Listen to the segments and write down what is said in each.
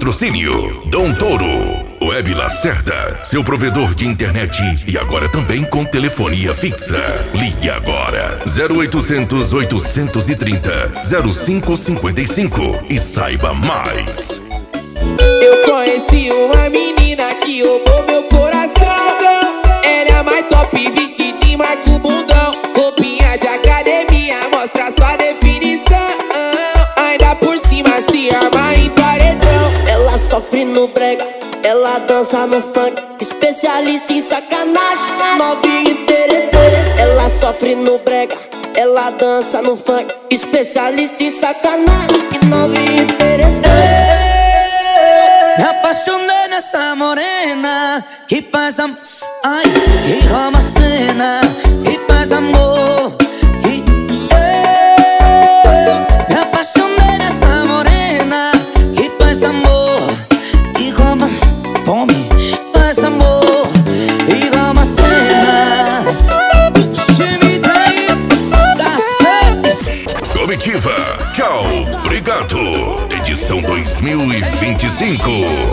Patrocínio Dom Touro, Web Lacerda, seu provedor de internet e agora também com telefonia fixa. Ligue agora 0800 830 0555 e saiba mais. Eu conheci uma menina que roubou meu coração. Ela é mais top, vestidinha, marca o bundão. Roupinha de academia, mostra sua definição. Ainda por cima se arma em paredão. Ela sofre no brega, ela dança no funk. Especialista em sacanagem, novinha e interessante. Ela sofre no brega, ela dança no funk. Especialista em sacanagem, novinha e interessante. Me apaixonei nessa morena que faz amor, ai, que rouba a cena, que faz amor. Me apaixonei nessa morena que faz amor, que rouba, tome, faz amor, e rouba a cena. Time 10, cacete. Comitiva, tchau, obrigado. Edição 2025.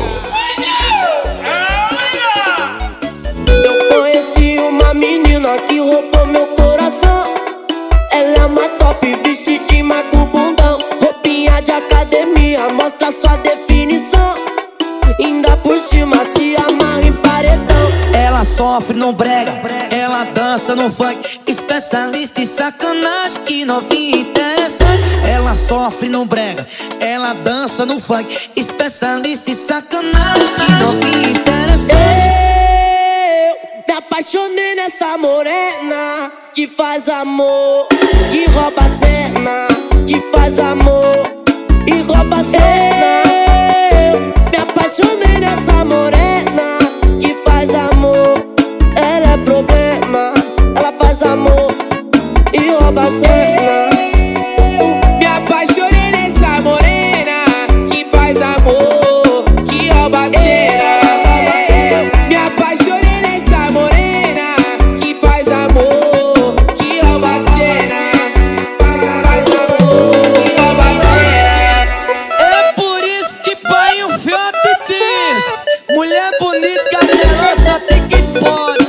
Eu conheci uma menina que roubou meu coração. Ela é uma top, vestidinha, marca o bundão. Roupinha de academia, mostra sua definição. Ainda por cima se amarra em paredão. Ela sofre no brega, ela dança no funk. Especialista em sacanagem, que novinha interessante. Ela sofre no brega, ela dança no funk. Especialista em sacanagem, que novinha interessante. Eu me apaixonei nessa morena que faz amor, que rouba a cena, que faz amor e rouba a cena. Eu me apaixonei nessa morena que faz amor. Ela é problema, ela faz amor e rouba a cena. Me apaixonei nessa morena que faz amor, que rouba a cena. Me apaixonei nessa morena que faz amor, que rouba a cena. Faz amor, que rouba a cena. É por isso que pai o fiote diz: mulher bonita, cadelosa, só tem quem pode.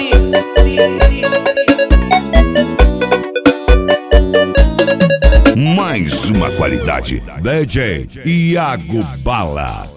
Mais uma qualidade. DJ Iago Bala.